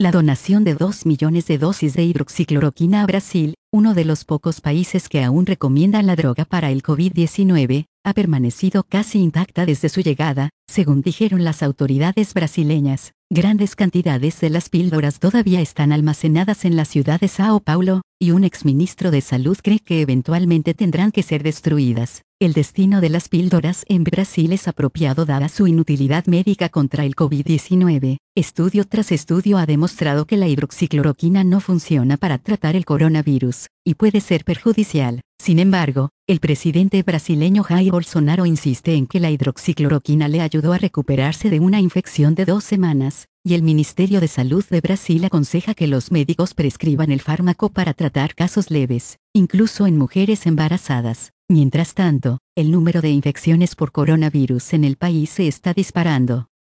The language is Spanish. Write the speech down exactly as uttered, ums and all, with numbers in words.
La donación de dos millones de dosis de hidroxicloroquina a Brasil, uno de los pocos países que aún recomiendan la droga para el COVID diecinueve, ha permanecido casi intacta desde su llegada, según dijeron las autoridades brasileñas. Grandes cantidades de las píldoras todavía están almacenadas en la ciudad de Sao Paulo, y un exministro de Salud cree que eventualmente tendrán que ser destruidas. El destino de las píldoras en Brasil es apropiado dada su inutilidad médica contra el COVID diecinueve. Estudio tras estudio ha demostrado que la hidroxicloroquina no funciona para tratar el coronavirus, y puede ser perjudicial. Sin embargo, el presidente brasileño Jair Bolsonaro insiste en que la hidroxicloroquina le ayudó a recuperarse de una infección de dos semanas, y el Ministerio de Salud de Brasil aconseja que los médicos prescriban el fármaco para tratar casos leves, incluso en mujeres embarazadas. Mientras tanto, el número de infecciones por coronavirus en el país se está disparando.